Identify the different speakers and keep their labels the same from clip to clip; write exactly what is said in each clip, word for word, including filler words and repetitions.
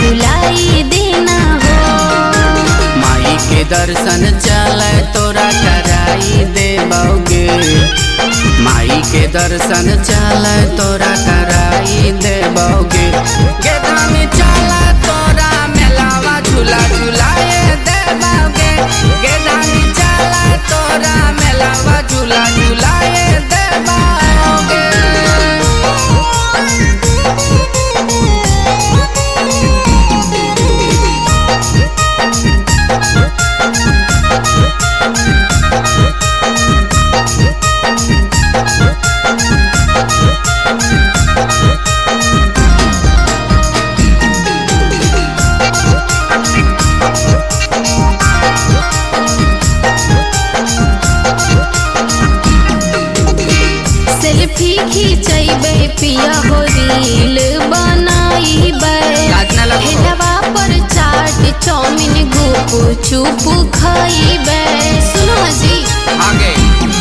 Speaker 1: झुलाई देना हो।
Speaker 2: माई के दर्शन चले तोरा कराई देबोगे, माई के दर्शन चले तोरा कराई देबोगे। गेदामी चला तोरा मेलावा झूला झुलाए देबोगे, गेदामी चला तोरा मेलावा झूला झुलाए देबोगे।
Speaker 1: सेल्फी खींचैबे पिया हो रील बनाइबे, ठेलवा पर चाट चाउमीन गुप चुप खाइबे। सुनो जी
Speaker 2: आगे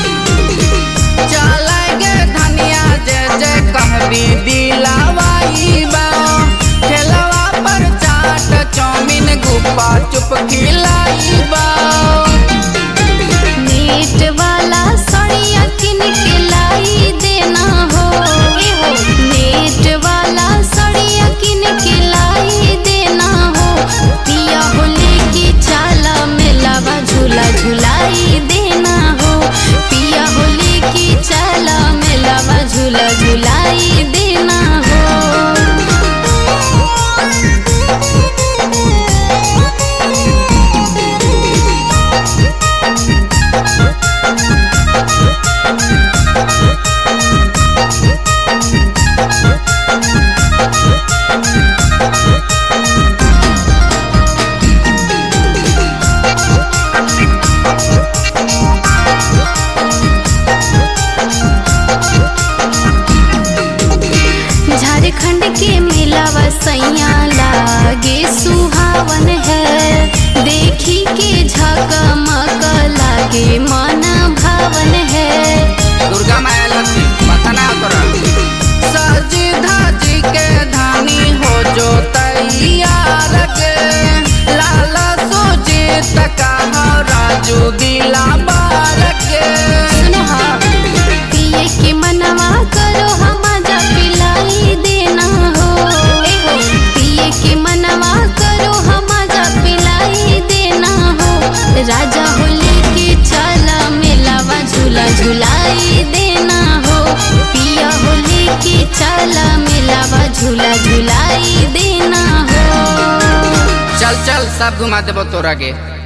Speaker 2: चलेगे धनिया जे जे कहबी दिलावाइबा, ठेलवा पर चाट चाउमीन गुप्पा चुप खिलाइबा।
Speaker 1: नेट वाला साड़िया किन के लाई देना हो, ए हो नेट वाला साड़िया किन के लाई देना हो। पिया हो लेके चाला मेलावा झूला झुलाई देना हो, पिया हो लेके चाला मेलावा झूला झुलाई देना हो। झारखंड के मेलावा सैया लागे सुहावन है, देखी के झकमक लागे मन भावन है।
Speaker 2: दुर्गा माया लक्ष्मी पता ना तोरा सजी धाजी के धानी हो जो तैयार के, लाला सुजीत का राजू दिला बार के।
Speaker 1: पिए के मनवा करो हम जा पिलाई देना हो, ए हो पिए के मनवा करो हम जा पिलाई देना हो। राजा हो लेके चला मेलावा झूला झुलाई देना हो, पिया हो लेके चला मेलावा झूला झुलाई देना हो।
Speaker 2: चल चल सब घुमा देबो तोरा के।